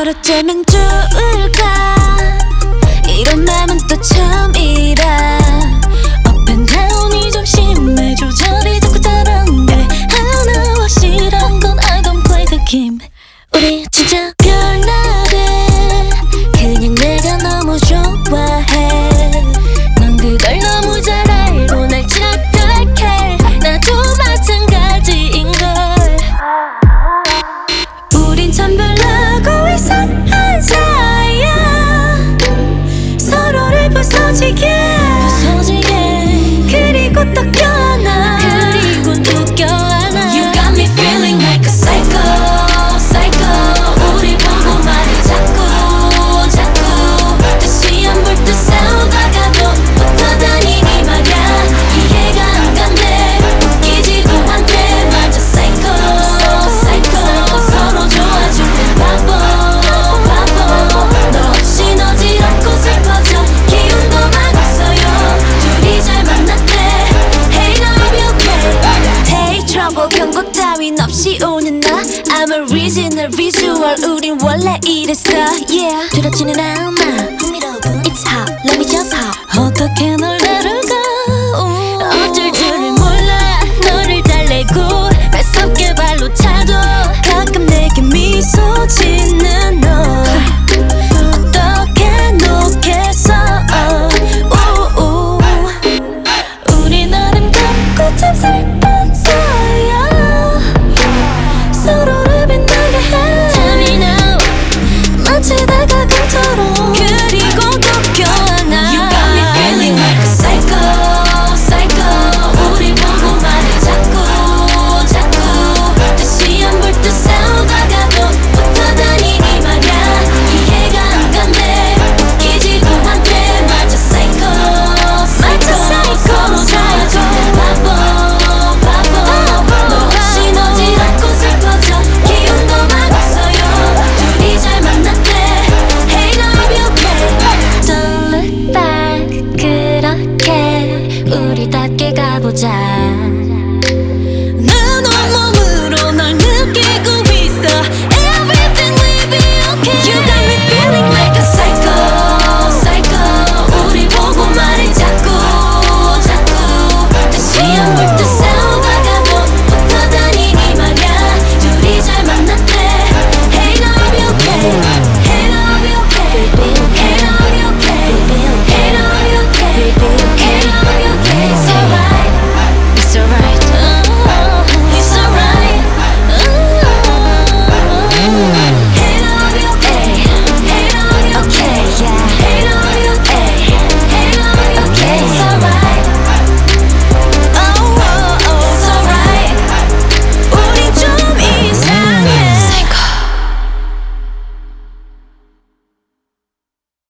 어쩌면 좋을까 이런 맘은 또 처음이라 Up and down이 좀 심해 조절이 자꾸 다른데 하나와 싫은 건 I don't play the game 우리 진짜 별나래 그냥 내가 너무 좋아해 넌 그걸 너무 잘 알고 날 착각해 나도 마찬가지인걸 우린 참 별나고 이상한 사이야 서로를 부서지게 그리고 또 껴안아 그리고 또 껴안아 You got me feeling like a psycho psycho 우리 보고 말해 자꾸 다시 안 볼 듯 싸우다가도 붙어 다니니 말야 이해가 안 간대 웃기지도 않대 맞아 psycho psycho 서로 좋아줄 땐 바보 너 없인 어지럽고 슬퍼져 기운도 막 없어요 둘이 잘 만났대 Hey now I'm okay Take trouble 경고 따윈 없이 오는 나 I'm a original visual 우린 원래 이랬어 Yeah 두렵지는 않아 흥미로운 It's hot let me just hop 어떻게 널